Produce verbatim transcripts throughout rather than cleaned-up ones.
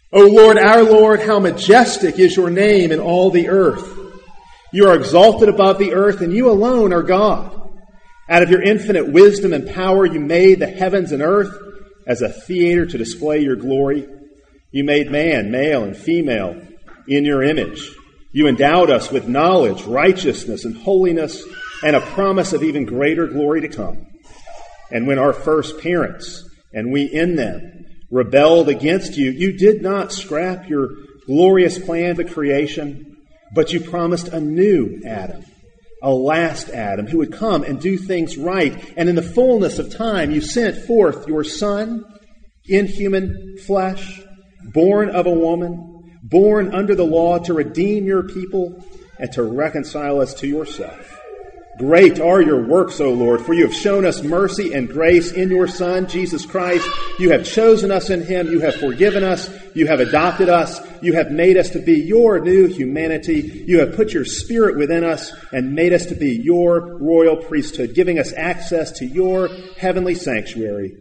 O Lord, our Lord, how majestic is your name in all the earth. You are exalted above the earth, and you alone are God. Out of your infinite wisdom and power, you made the heavens and earth as a theater to display your glory. You made man, male and female, in your image. You endowed us with knowledge, righteousness, and holiness, and a promise of even greater glory to come. And when our first parents, and we in them, rebelled against you, you did not scrap your glorious plan for creation, but you promised a new Adam, a last Adam, who would come and do things right. And in the fullness of time, you sent forth your Son in human flesh, born of a woman, born under the law, to redeem your people and to reconcile us to yourself. Great are your works, O Lord, for you have shown us mercy and grace in your Son, Jesus Christ. You have chosen us in him. You have forgiven us. You have adopted us. You have made us to be your new humanity. You have put your Spirit within us and made us to be your royal priesthood, giving us access to your heavenly sanctuary.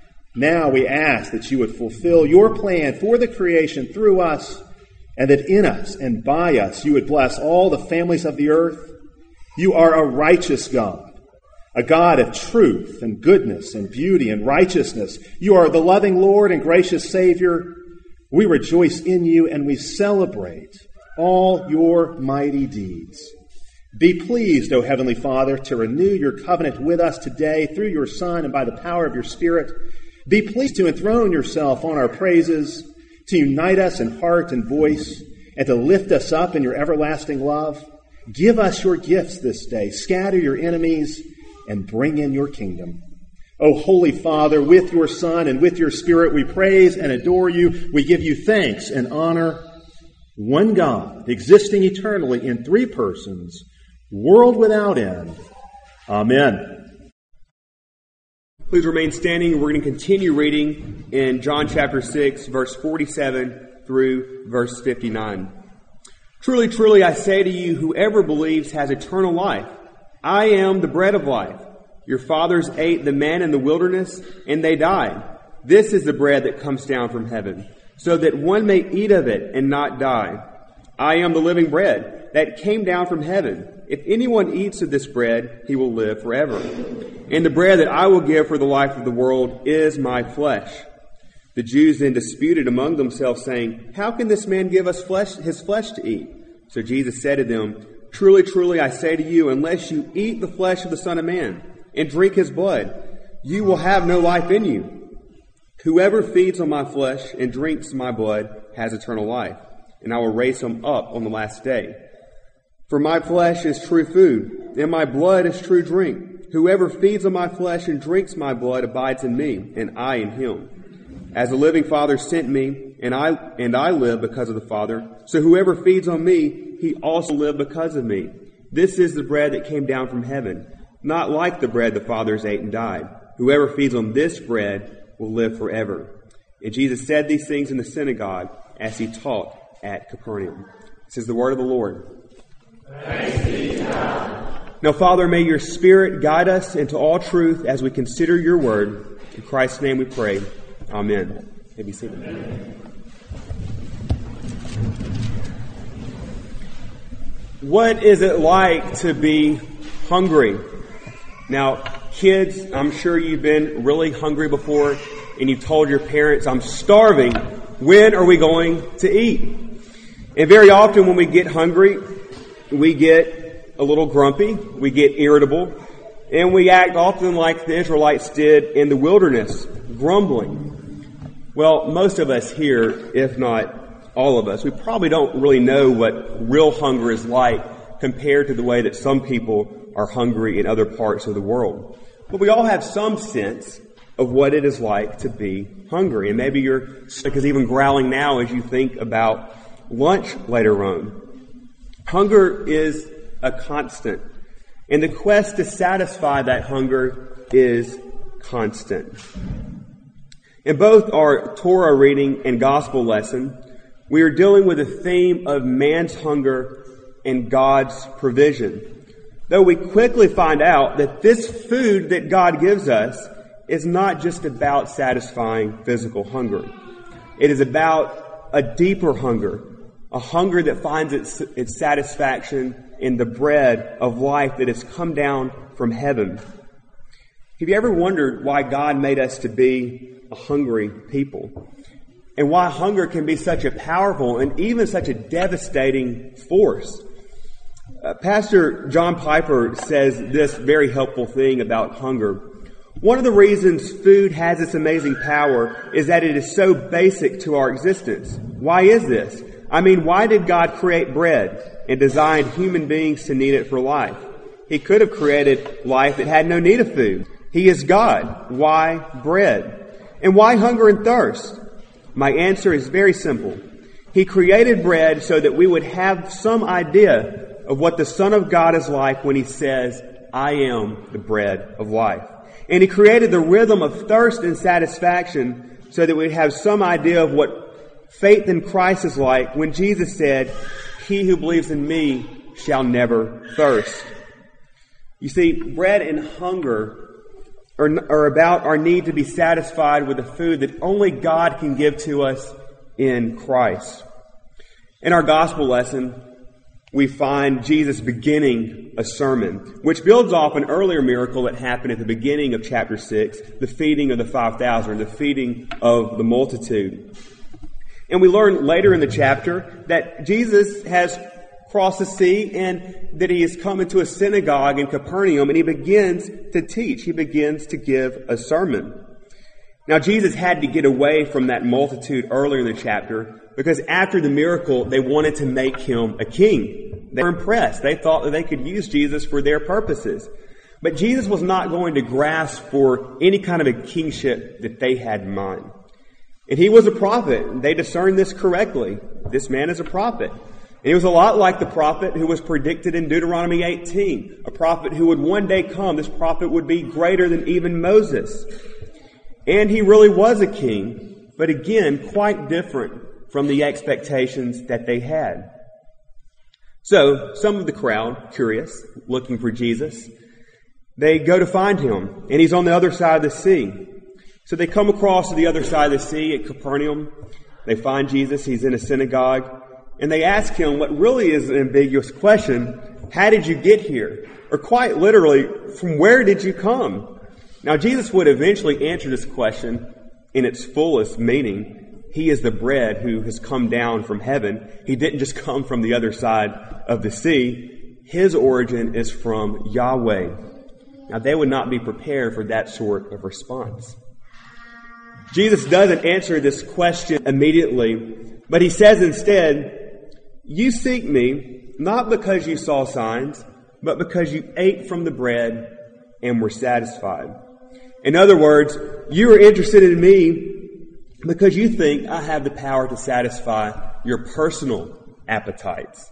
Now we ask that you would fulfill your plan for the creation through us, and that in us and by us you would bless all the families of the earth. You are a righteous God, a God of truth and goodness and beauty and righteousness. You are the loving Lord and gracious Savior. We rejoice in you and we celebrate all your mighty deeds. Be pleased, O Heavenly Father, to renew your covenant with us today through your Son and by the power of your Spirit. Be pleased to enthrone yourself on our praises, to unite us in heart and voice, and to lift us up in your everlasting love. Give us your gifts this day. Scatter your enemies and bring in your kingdom. O Holy Father, with your Son and with your Spirit, we praise and adore you. We give you thanks and honor. One God, existing eternally in three persons, world without end. Amen. Please remain standing. We're going to continue reading in John chapter six, verse forty-seven through verse fifty-nine. Truly, truly, I say to you, whoever believes has eternal life. I am the bread of life. Your fathers ate the manna in the wilderness, and they died. This is the bread that comes down from heaven, so that one may eat of it and not die. I am the living bread that came down from heaven. If anyone eats of this bread, he will live forever. And the bread that I will give for the life of the world is my flesh. The Jews then disputed among themselves, saying, How can this man give us flesh, his flesh to eat? So Jesus said to them, Truly, truly, I say to you, unless you eat the flesh of the Son of Man and drink his blood, you will have no life in you. Whoever feeds on my flesh and drinks my blood has eternal life, and I will raise him up on the last day. For my flesh is true food, and my blood is true drink. Whoever feeds on my flesh and drinks my blood abides in me, and I in him. As the living Father sent me, and I and I live because of the Father, so whoever feeds on me, he also live because of me. This is the bread that came down from heaven, not like the bread the fathers ate and died. Whoever feeds on this bread will live forever. And Jesus said these things in the synagogue as he taught at Capernaum. This is the word of the Lord. Thanks be to God. Now, Father, may your Spirit guide us into all truth as we consider your word. In Christ's name we pray. Amen. May be seated. What is it like to be hungry? Now, kids, I'm sure you've been really hungry before, and you've told your parents, I'm starving. When are we going to eat? And very often when we get hungry, we get a little grumpy, we get irritable, and we act often like the Israelites did in the wilderness, grumbling. Well, most of us here, if not all of us, we probably don't really know what real hunger is like compared to the way that some people are hungry in other parts of the world. But we all have some sense of what it is like to be hungry. And maybe your stomach is even growling now as you think about lunch later on. Hunger is a constant. And the quest to satisfy that hunger is constant. In both our Torah reading and gospel lesson, we are dealing with the theme of man's hunger and God's provision. Though we quickly find out that this food that God gives us is not just about satisfying physical hunger. It is about a deeper hunger, a hunger that finds its, its satisfaction in the bread of life that has come down from heaven. Have you ever wondered why God made us to be a hungry people? And why hunger can be such a powerful and even such a devastating force? Uh, Pastor John Piper says this very helpful thing about hunger. One of the reasons food has its amazing power is that it is so basic to our existence. Why is this? I mean, why did God create bread and design human beings to need it for life? He could have created life that had no need of food. He is God. Why bread? And why hunger and thirst? My answer is very simple. He created bread so that we would have some idea of what the Son of God is like when He says, I am the bread of life. And He created the rhythm of thirst and satisfaction so that we'd have some idea of what faith in Christ is like when Jesus said, he who believes in me shall never thirst. You see, bread and hunger are, are about our need to be satisfied with the food that only God can give to us in Christ. In our gospel lesson, we find Jesus beginning a sermon, which builds off an earlier miracle that happened at the beginning of chapter six, the feeding of the five thousand, the feeding of the multitude. And we learn later in the chapter that Jesus has crossed the sea and that He has come into a synagogue in Capernaum and He begins to teach. He begins to give a sermon. Now, Jesus had to get away from that multitude earlier in the chapter because after the miracle, they wanted to make Him a king. They were impressed. They thought that they could use Jesus for their purposes. But Jesus was not going to grasp for any kind of a kingship that they had in mind. And He was a prophet. They discerned this correctly. This man is a prophet. And he was a lot like the prophet who was predicted in Deuteronomy eighteen. A prophet who would one day come. This prophet would be greater than even Moses. And he really was a king, but again, quite different from the expectations that they had. So, some of the crowd, curious, looking for Jesus, they go to find Him, and He's on the other side of the sea. So they come across to the other side of the sea at Capernaum. They find Jesus. He's in a synagogue. And they ask Him what really is an ambiguous question. How did you get here? Or quite literally, from where did you come? Now, Jesus would eventually answer this question in its fullest meaning. He is the bread who has come down from heaven. He didn't just come from the other side of the sea. His origin is from Yahweh. Now, they would not be prepared for that sort of response. Jesus doesn't answer this question immediately, but He says instead, you seek me not because you saw signs, but because you ate from the bread and were satisfied. In other words, you are interested in me because you think I have the power to satisfy your personal appetites.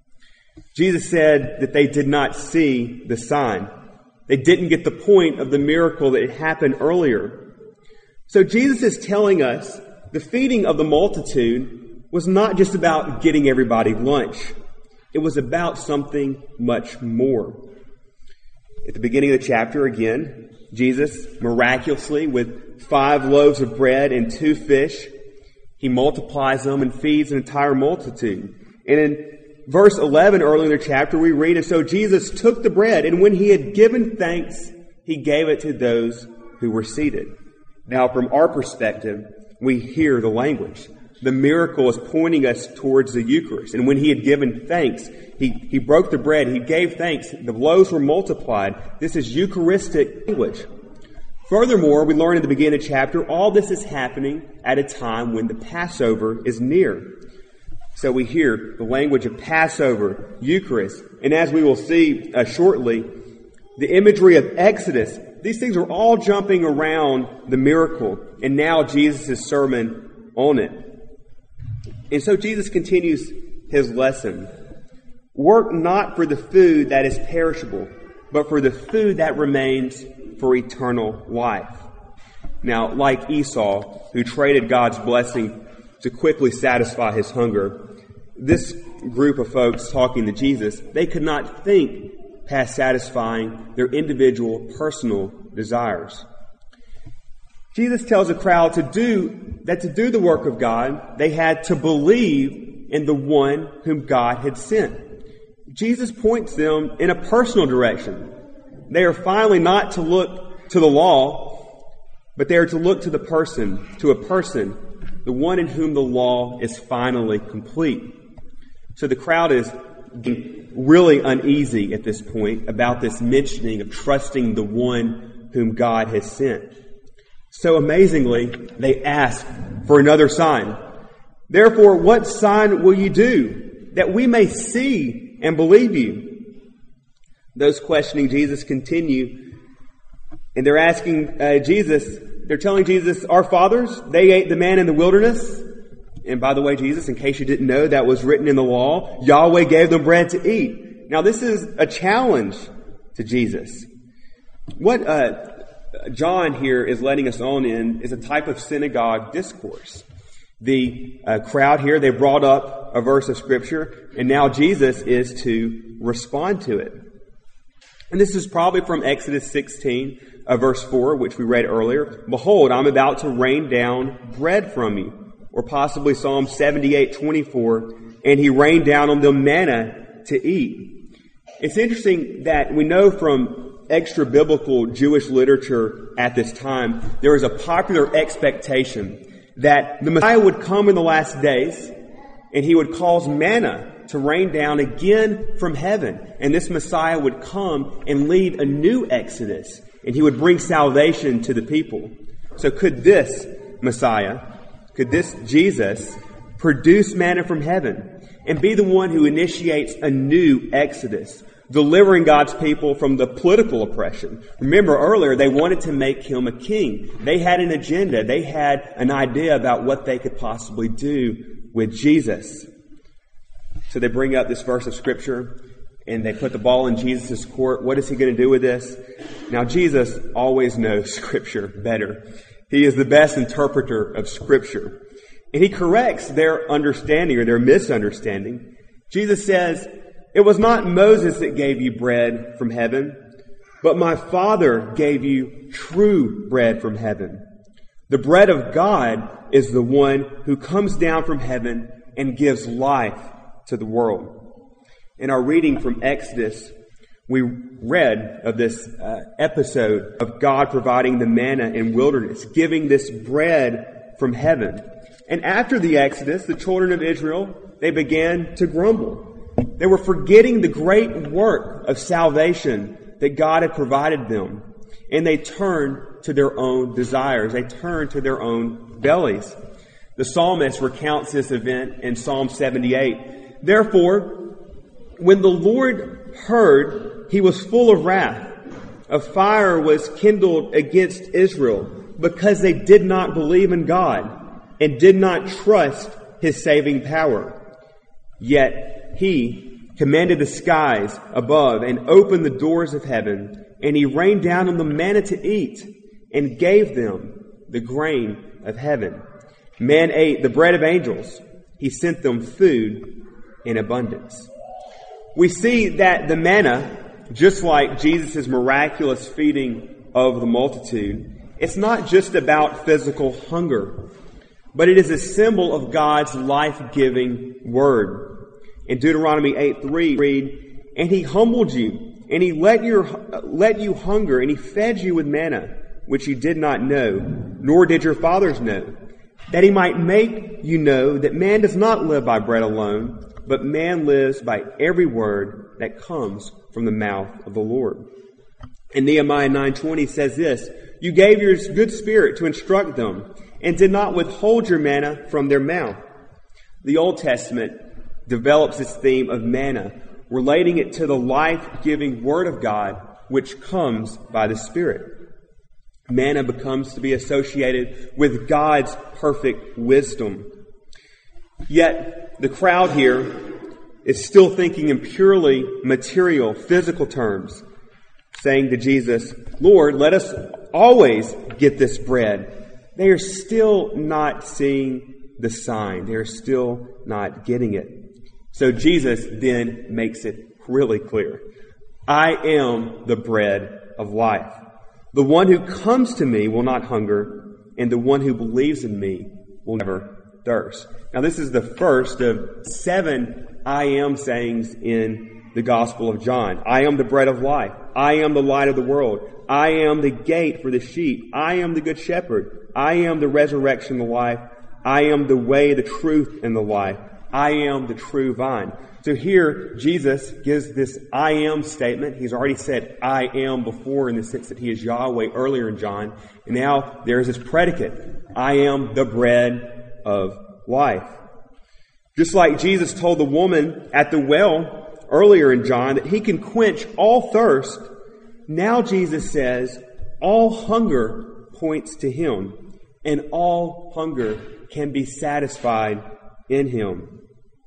Jesus said that they did not see the sign. They didn't get the point of the miracle that had happened earlier. So Jesus is telling us the feeding of the multitude was not just about getting everybody lunch. It was about something much more. At the beginning of the chapter, again, Jesus, miraculously, with five loaves of bread and two fish, He multiplies them and feeds an entire multitude. And in verse eleven, earlier in the chapter, we read, and so Jesus took the bread, and when He had given thanks, He gave it to those who were seated. Now, from our perspective, we hear the language. The miracle is pointing us towards the Eucharist. And when He had given thanks, He, he broke the bread, He gave thanks, the loaves were multiplied. This is Eucharistic language. Furthermore, we learn at the beginning of the chapter, all this is happening at a time when the Passover is near. So we hear the language of Passover, Eucharist, and as we will see uh, shortly, the imagery of Exodus. These things are all jumping around the miracle, and now Jesus' sermon on it. And so Jesus continues His lesson. Work not for the food that is perishable, but for the food that remains for eternal life. Now, like Esau, who traded God's blessing to quickly satisfy his hunger, this group of folks talking to Jesus, they could not think past satisfying their individual personal desires. Jesus tells the crowd to do that to do the work of God, they had to believe in the one whom God had sent. Jesus points them in a personal direction. They are finally not to look to the law, but they are to look to the person, to a person, the one in whom the law is finally complete. So the crowd is really uneasy at this point about this mentioning of trusting the one whom God has sent. So amazingly, they ask for another sign. Therefore, what sign will you do that we may see and believe you? Those questioning Jesus continue, and they're asking uh, Jesus, they're telling Jesus, our fathers, they ate the manna in the wilderness. And by the way, Jesus, in case you didn't know, that was written in the law. Yahweh gave them bread to eat. Now, this is a challenge to Jesus. What uh, John here is letting us on in is a type of synagogue discourse. The uh, crowd here, they brought up a verse of Scripture, and now Jesus is to respond to it. And this is probably from Exodus sixteen, uh, verse four, which we read earlier. Behold, I'm about to rain down bread from you. Or possibly Psalm seventy-eight twenty-four, and he rained down on them manna to eat. It's interesting that we know from extra-biblical Jewish literature at this time, there was a popular expectation that the Messiah would come in the last days, and he would cause manna to rain down again from heaven. And this Messiah would come and lead a new Exodus, and he would bring salvation to the people. So could this Messiah, could this Jesus produce manna from heaven and be the one who initiates a new Exodus, delivering God's people from the political oppression? Remember earlier, they wanted to make him a king. They had an agenda. They had an idea about what they could possibly do with Jesus. So they bring up this verse of Scripture and they put the ball in Jesus' court. What is he going to do with this? Now, Jesus always knows Scripture better. He is the best interpreter of Scripture. And he corrects their understanding or their misunderstanding. Jesus says, it was not Moses that gave you bread from heaven, but my Father gave you true bread from heaven. The bread of God is the one who comes down from heaven and gives life to the world. In our reading from Exodus, we read of this uh, episode of God providing the manna in wilderness, giving this bread from heaven. And after the Exodus, the children of Israel, they began to grumble. They were forgetting the great work of salvation that God had provided them. And they turned to their own desires. They turned to their own bellies. The psalmist recounts this event in Psalm seventy-eight. Therefore, when the Lord heard, he was full of wrath. A fire was kindled against Israel because they did not believe in God and did not trust his saving power. Yet he commanded the skies above and opened the doors of heaven, and he rained down on them manna to eat and gave them the grain of heaven. Man ate the bread of angels. He sent them food in abundance. We see that the manna, just like Jesus' miraculous feeding of the multitude, it's not just about physical hunger, but it is a symbol of God's life-giving word. In Deuteronomy eight three, read, and he humbled you, and he let your let you hunger, and he fed you with manna, which you did not know, nor did your fathers know, that he might make you know that man does not live by bread alone, but man lives by every word that comes from the mouth of the Lord. And Nehemiah nine twenty says this, you gave your good spirit to instruct them, and did not withhold your manna from their mouth. The Old Testament develops this theme of manna, relating it to the life-giving Word of God, which comes by the Spirit. Manna becomes to be associated with God's perfect wisdom. Yet, the crowd here is still thinking in purely material, physical terms, saying to Jesus, Lord, let us always get this bread. They are still not seeing the sign. They are still not getting it. So Jesus then makes it really clear. I am the bread of life. The one who comes to me will not hunger, and the one who believes in me will never thirst. Now, this is the first of seven I am sayings in the Gospel of John. I am the bread of life. I am the light of the world. I am the gate for the sheep. I am the good shepherd. I am the resurrection and the life. I am the way, the truth, and the life. I am the true vine. So here, Jesus gives this I am statement. He's already said I am before in the sense that he is Yahweh earlier in John. And now there's this predicate. I am the bread of life. Just like Jesus told the woman at the well earlier in John that he can quench all thirst, now Jesus says all hunger points to him, and all hunger can be satisfied in him.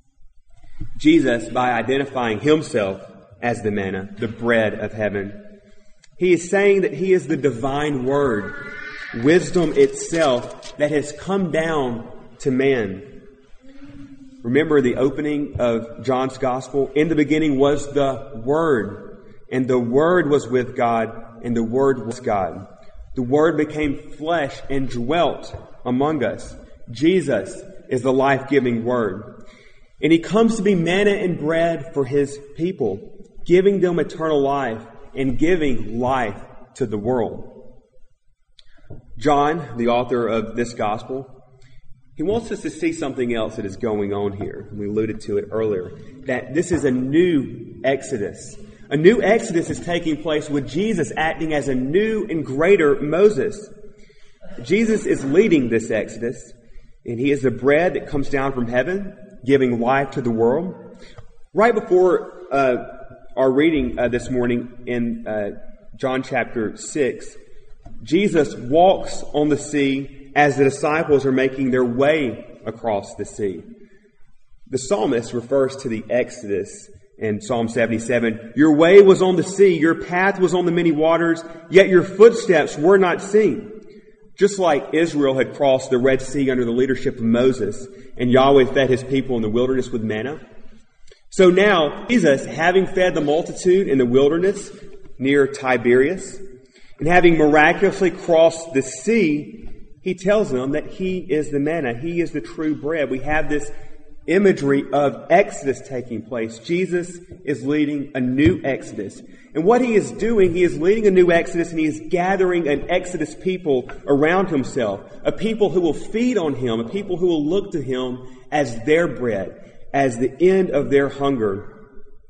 Jesus, by identifying himself as the manna, the bread of heaven, he is saying that he is the divine word, wisdom itself that has come down to man. Remember the opening of John's Gospel? In the beginning was the Word, and the Word was with God, and the Word was God. The Word became flesh and dwelt among us. Jesus is the life-giving Word. And he comes to be manna and bread for his people, giving them eternal life and giving life to the world. John, the author of this Gospel, he wants us to see something else that is going on here. We alluded to it earlier, that this is a new Exodus. A new Exodus is taking place with Jesus acting as a new and greater Moses. Jesus is leading this Exodus, and he is the bread that comes down from heaven, giving life to the world. Right before uh, our reading uh, this morning in uh, John chapter six, Jesus walks on the sea as the disciples are making their way across the sea. The psalmist refers to the Exodus in Psalm seventy-seven. Your way was on the sea, your path was on the many waters, yet your footsteps were not seen. Just like Israel had crossed the Red Sea under the leadership of Moses, and Yahweh fed his people in the wilderness with manna. So now, Jesus, having fed the multitude in the wilderness near Tiberias, and having miraculously crossed the sea, he tells them that he is the manna. He is the true bread. We have this imagery of Exodus taking place. Jesus is leading a new Exodus. And what he is doing, he is leading a new Exodus, and he is gathering an Exodus people around himself. A people who will feed on him. A people who will look to him as their bread, as the end of their hunger.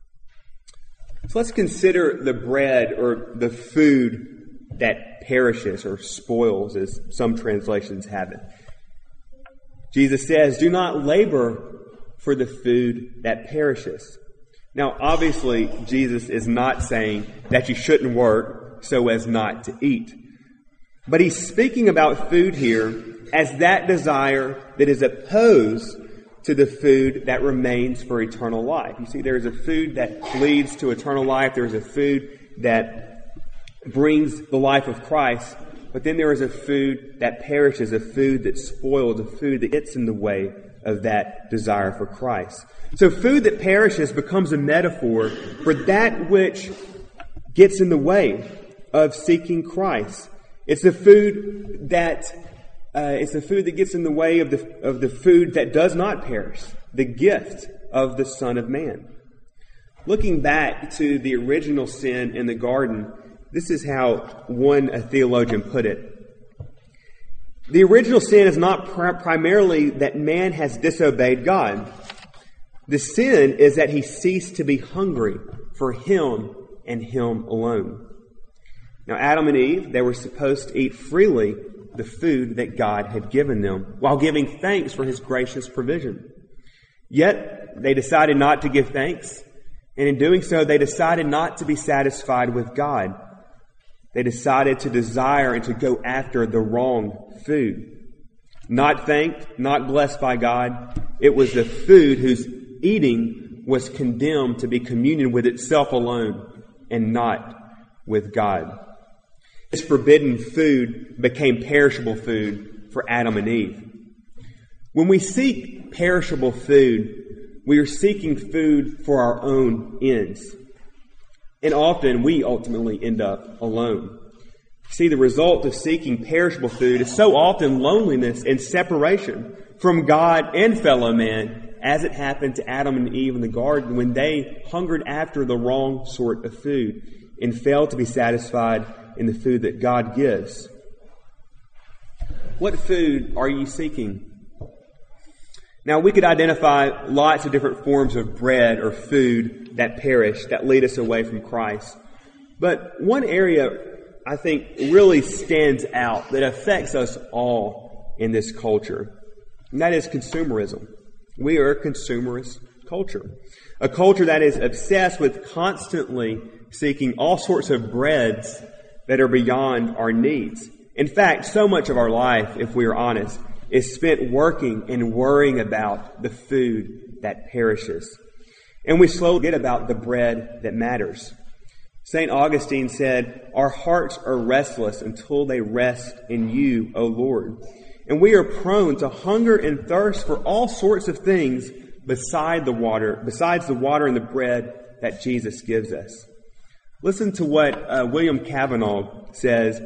So let's consider the bread or the food that perishes or spoils, as some translations have it. Jesus says, do not labor for the food that perishes. Now, obviously, Jesus is not saying that you shouldn't work so as not to eat. But he's speaking about food here as that desire that is opposed to the food that remains for eternal life. You see, there's a food that leads to eternal life. There's a food that brings the life of Christ. But then there is a food that perishes, a food that spoils, a food that gets in the way of that desire for Christ. So food that perishes becomes a metaphor for that which gets in the way of seeking Christ. It's the food that uh, it's the food that gets in the way of the of the food that does not perish, the gift of the Son of Man. Looking back to the original sin in the garden, this is how one a theologian put it. The original sin is not pr- primarily that man has disobeyed God. The sin is that he ceased to be hungry for him and him alone. Now, Adam and Eve, they were supposed to eat freely the food that God had given them, while giving thanks for his gracious provision. Yet, they decided not to give thanks, and in doing so, they decided not to be satisfied with God. They decided to desire and to go after the wrong food. Not thanked, not blessed by God. It was the food whose eating was condemned to be communion with itself alone and not with God. This forbidden food became perishable food for Adam and Eve. When we seek perishable food, we are seeking food for our own ends. And often we ultimately end up alone. See, the result of seeking perishable food is so often loneliness and separation from God and fellow man, as it happened to Adam and Eve in the garden when they hungered after the wrong sort of food and failed to be satisfied in the food that God gives. What food are you seeking? Now, we could identify lots of different forms of bread or food that perish, that lead us away from Christ. But one area I think really stands out that affects us all in this culture, and that is consumerism. We are a consumerist culture, a culture that is obsessed with constantly seeking all sorts of breads that are beyond our needs. In fact, so much of our life, if we are honest, is spent working and worrying about the food that perishes. And we slowly forget about the bread that matters. Saint Augustine said, "Our hearts are restless until they rest in you, O Lord." And we are prone to hunger and thirst for all sorts of things beside the water, besides the water and the bread that Jesus gives us. Listen to what uh, William Cavanaugh says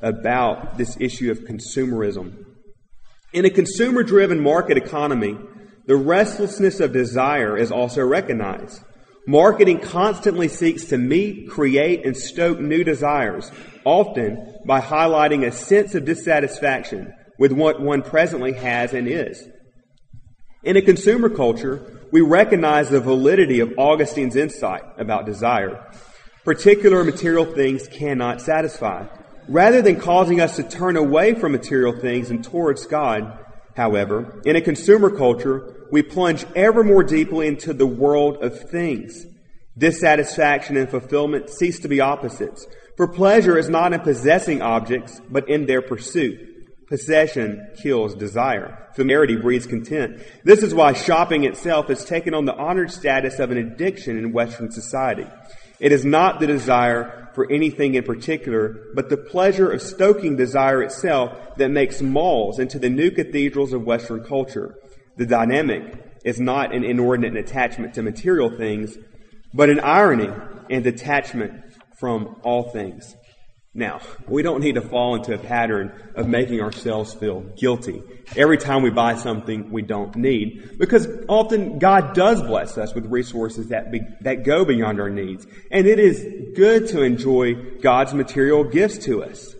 about this issue of consumerism. In a consumer-driven market economy, the restlessness of desire is also recognized. Marketing constantly seeks to meet, create, and stoke new desires, often by highlighting a sense of dissatisfaction with what one presently has and is. In a consumer culture, we recognize the validity of Augustine's insight about desire. Particular material things cannot satisfy. Rather than causing us to turn away from material things and towards God, however, in a consumer culture, we plunge ever more deeply into the world of things. Dissatisfaction and fulfillment cease to be opposites, for pleasure is not in possessing objects, but in their pursuit. Possession kills desire. Familiarity breeds content. This is why shopping itself has taken on the honored status of an addiction in Western society. It is not the desire for anything in particular, but the pleasure of stoking desire itself that makes malls into the new cathedrals of Western culture. The dynamic is not an inordinate attachment to material things, but an irony and detachment from all things. Now, we don't need to fall into a pattern of making ourselves feel guilty every time we buy something we don't need, because often God does bless us with resources that be, that go beyond our needs, and it is good to enjoy God's material gifts to us.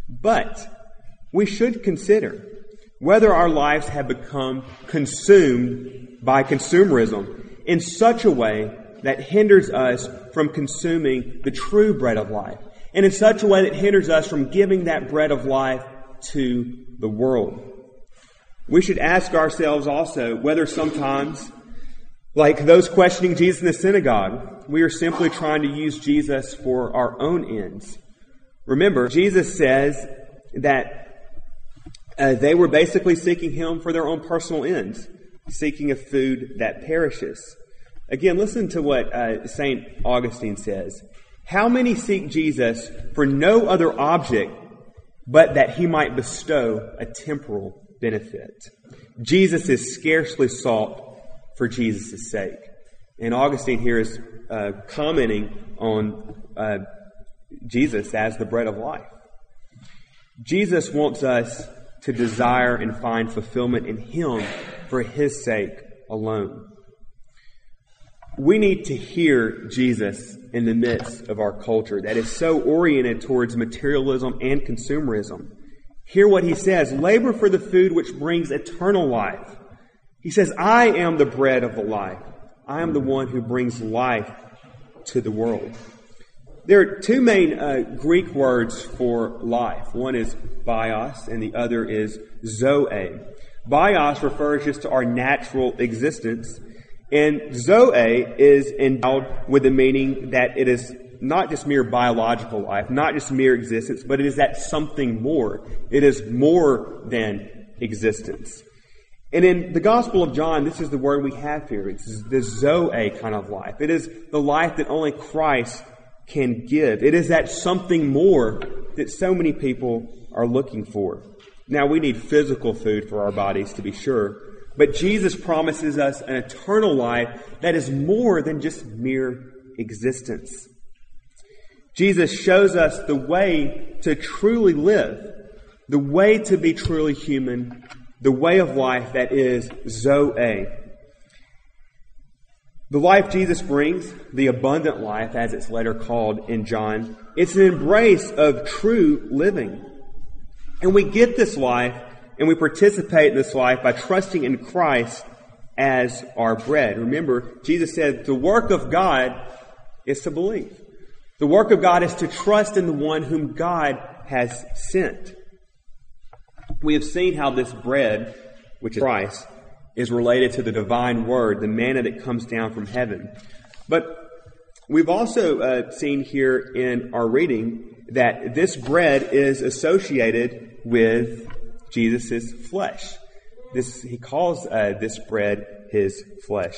But we should consider whether our lives have become consumed by consumerism in such a way that hinders us from consuming the true bread of life, and in such a way that hinders us from giving that bread of life to the world. We should ask ourselves also whether sometimes, like those questioning Jesus in the synagogue, we are simply trying to use Jesus for our own ends. Remember, Jesus says that uh, they were basically seeking Him for their own personal ends, seeking a food that perishes. Again, listen to what uh, Saint Augustine says. How many seek Jesus for no other object but that He might bestow a temporal benefit? Jesus is scarcely sought for Jesus' sake. And Augustine here is uh, commenting on uh, Jesus as the bread of life. Jesus wants us to desire and find fulfillment in Him for His sake alone. We need to hear Jesus in the midst of our culture that is so oriented towards materialism and consumerism. Hear what He says. Labor for the food which brings eternal life. He says, I am the bread of the life. I am the one who brings life to the world. There are two main uh, Greek words for life. One is bios and the other is zoe. Bios refers just to our natural existence. And Zoe is endowed with the meaning that it is not just mere biological life, not just mere existence, but it is that something more. It is more than existence. And in the Gospel of John, this is the word we have here. It's the Zoe kind of life. It is the life that only Christ can give. It is that something more that so many people are looking for. Now, we need physical food for our bodies, to be sure. But Jesus promises us an eternal life that is more than just mere existence. Jesus shows us the way to truly live, the way to be truly human, the way of life that is Zoe. The life Jesus brings, the abundant life, as it's later called in John, it's an embrace of true living. And we get this life and we participate in this life by trusting in Christ as our bread. Remember, Jesus said the work of God is to believe. The work of God is to trust in the one whom God has sent. We have seen how this bread, which is Christ, is related to the divine word, the manna that comes down from heaven. But we've also uh, seen here in our reading that this bread is associated with Jesus' flesh. This, he calls uh, this bread his flesh.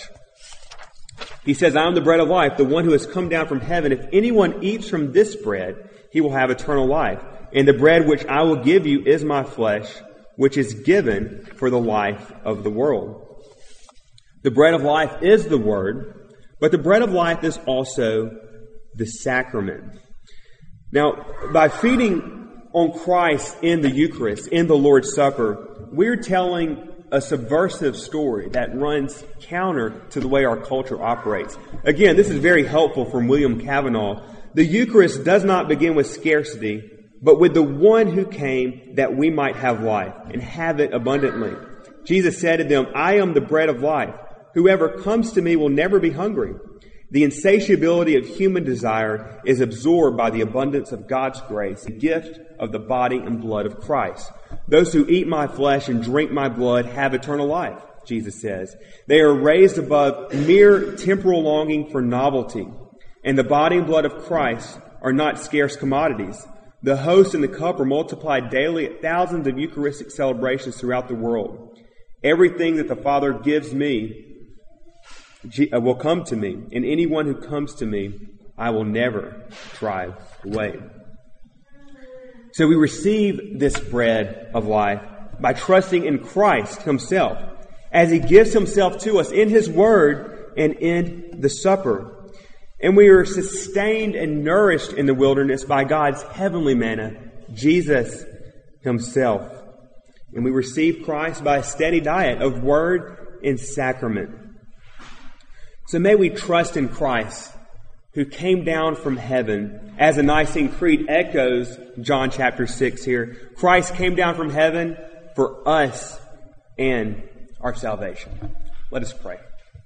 He says, I am the bread of life, the one who has come down from heaven. If anyone eats from this bread, he will have eternal life. And the bread which I will give you is my flesh, which is given for the life of the world. The bread of life is the word, but the bread of life is also the sacrament. Now, by feeding on Christ in the Eucharist, in the Lord's Supper, we're telling a subversive story that runs counter to the way our culture operates. Again, this is very helpful from William Cavanaugh. The Eucharist does not begin with scarcity, but with the one who came that we might have life and have it abundantly. Jesus said to them, I am the bread of life. Whoever comes to me will never be hungry. The insatiability of human desire is absorbed by the abundance of God's grace, the gift of the body and blood of Christ. Those who eat my flesh and drink my blood have eternal life, Jesus says. They are raised above mere temporal longing for novelty, and the body and blood of Christ are not scarce commodities. The host and the cup are multiplied daily at thousands of Eucharistic celebrations throughout the world. Everything that the Father gives me will come to me, and anyone who comes to me, I will never drive away. So we receive this bread of life by trusting in Christ himself, as he gives himself to us in his word and in the supper. And we are sustained and nourished in the wilderness by God's heavenly manna, Jesus himself. And we receive Christ by a steady diet of word and sacrament. So may we trust in Christ, who came down from heaven, as the Nicene Creed echoes John chapter six here. Christ came down from heaven for us and our salvation. Let us pray.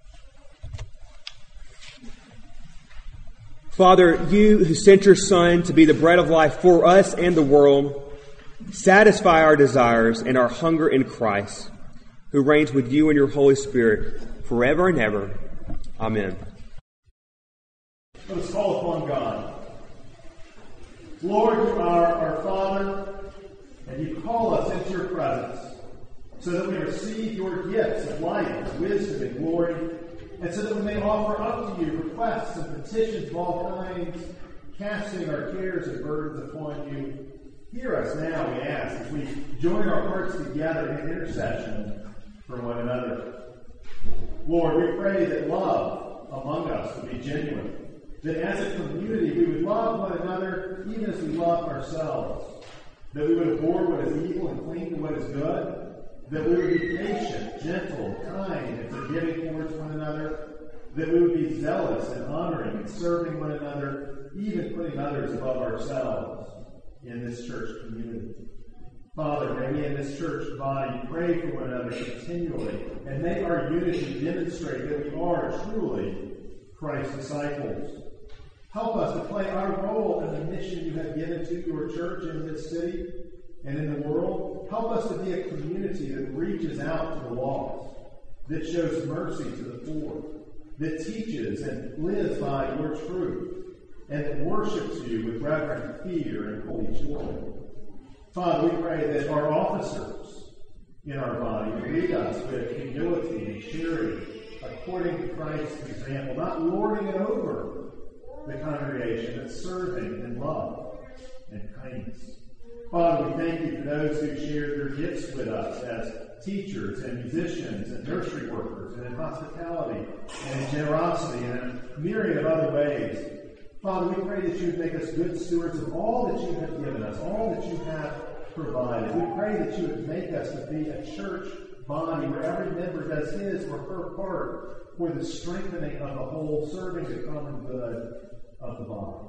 Father, you who sent your Son to be the bread of life for us and the world, satisfy our desires and our hunger in Christ, who reigns with you and your Holy Spirit forever and ever. Amen. Let us call upon God. Lord, you are our Father, and you call us into your presence, so that we receive your gifts of life, and wisdom, and glory, and so that we may offer up to you requests and petitions of all kinds, casting our cares and burdens upon you. Hear us now, we ask, as we join our hearts together in intercession for one another. Lord, we pray that love among us would be genuine, that as a community we would love one another even as we love ourselves, that we would abhor what is evil and cling to what is good, that we would be patient, gentle, kind, and forgiving towards one another, that we would be zealous and honoring and serving one another, even putting others above ourselves in this church community. Father, may we in this church body pray for one another continually, and may our unity demonstrate that we are truly Christ's disciples. Help us to play our role in the mission you have given to your church in this city and in the world. Help us to be a community that reaches out to the lost, that shows mercy to the poor, that teaches and lives by your truth, and that worships you with reverent fear and holy joy. Father, we pray that our officers in our body lead us with humility and charity, according to Christ's example, not lording it over the congregation, but serving in love and kindness. Father, we thank you for those who shared their gifts with us as teachers and musicians and nursery workers and in hospitality and in generosity and in a myriad of other ways. Father, we pray that you would make us good stewards of all that you have given us, all that you have provided. We pray that you would make us to be a church body where every member does his or her part for the strengthening of the whole, serving the common good of the body.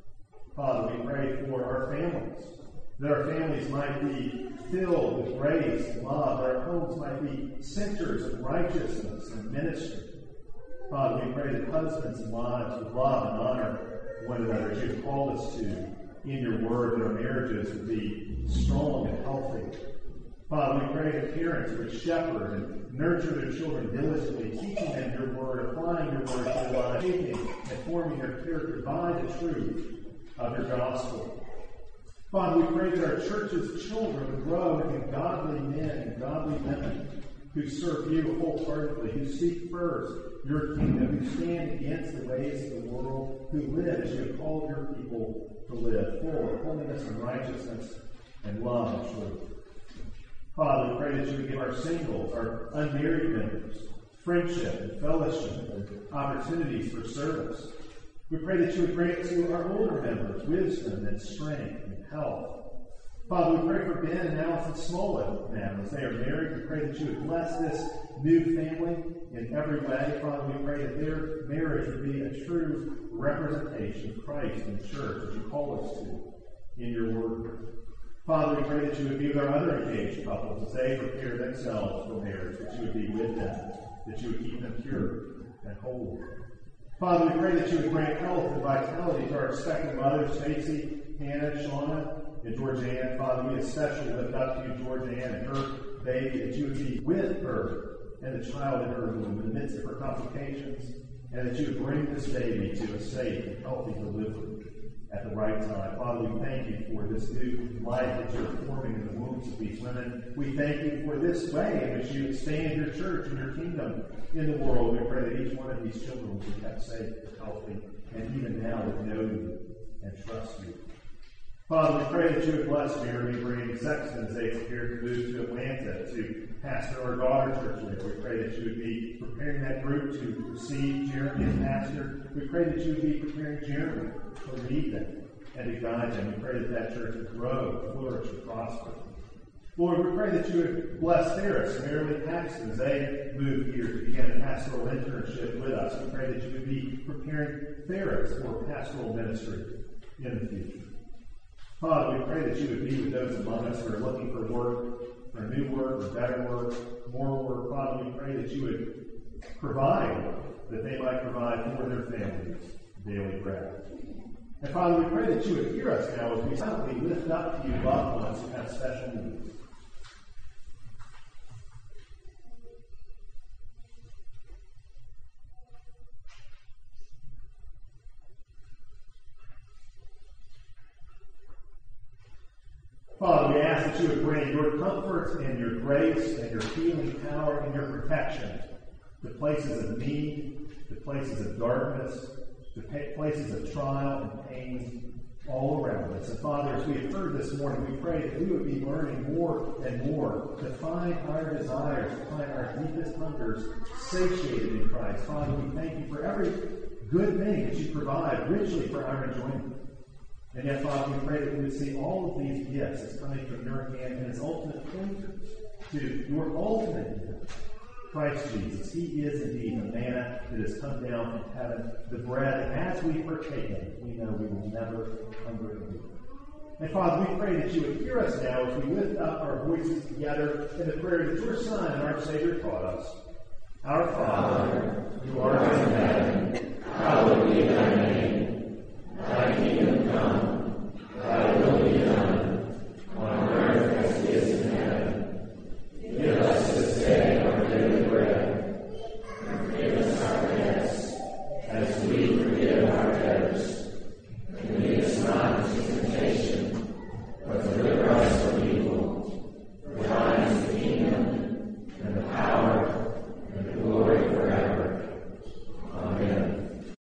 Father, we pray for our families, that our families might be filled with grace and love, that our homes might be centers of righteousness and ministry. Father, we pray that husbands and wives would love and honor one another as you have called us to in your word, that our marriages would be strong and healthy. Father, we pray that parents would shepherd and nurture their children diligently, teaching them your word, applying your word to their lives, shaping and forming their character by the truth of your gospel. Father, we pray that our church's children would grow into godly men and godly women who serve you wholeheartedly, who seek first your kingdom, who stand against the ways of the world, who live as you have called your people to live, full of holiness and righteousness and love and truth. Father, we pray that you would give our singles, our unmarried members, friendship and fellowship and opportunities for service. We pray that you would grant to our older members wisdom and strength and health. Father, we pray for Ben and Allison Smollett now as they are married. We pray that you would bless this new family in every way. Father, we pray that their marriage would be a true representation of Christ and the church as you call us to in your word. Father, we pray that you would be with our other engaged couples as they prepare themselves for marriage, that you would be with them, that you would keep them pure and holy. Father, we pray that you would grant health and vitality to our expectant mothers, Stacy, Hannah, Shauna, and Georgianne. Father, we especially lift up to you Georgianne and her baby, that you would be with her and the child in her womb in the midst of her complications, and that you would bring this baby to a safe and healthy delivery at the right time. Father, we thank you for this new life that you're forming in the wombs of these women. We thank you for this way in which you expand your church and your kingdom in the world. We pray that each one of these children will be kept safe and healthy, and even now would know you and trust you. Father, we pray that you would bless Mary Brady Sexton as they prepare to move to Atlanta to pastor our daughter church there. We pray that you would be preparing that group to receive Jeremy as pastor. We pray that you would be preparing Jeremy to lead them and to guide them. We pray that that church would grow, flourish, and prosper. Lord, we pray that you would bless Ferris and Marilyn Paxton as they move here to begin a pastoral internship with us. We pray that you would be preparing Ferris for pastoral ministry in the future. Father, we pray that you would be with those among us who are looking for work, for new work, for better work, more work. Father, we pray that you would provide, that they might provide for their families daily bread. And Father, we pray that you would hear us now as we silently lift up to you loved ones who have special needs. Father, we ask that you would bring your comfort and your grace and your healing power and your protection to places of need, to places of darkness, to places of trial and pain all around us. And Father, as we have heard this morning, we pray that we would be learning more and more to find our desires, to find our deepest hungers satiated in Christ. Father, we thank you for every good thing that you provide richly for our enjoyment. And yet, Father, we pray that we would see all of these gifts as coming from your hand and as ultimate pointers to your ultimate gift, Christ Jesus. He is indeed the manna that has come down from heaven, the bread, and as we partake of it, we know we will never hunger again. And Father, we pray that you would hear us now as we lift up our voices together in the prayer that your Son and our Savior taught us. Our Father, who art in heaven, hallowed be thy name. Thy kingdom come, thy will be done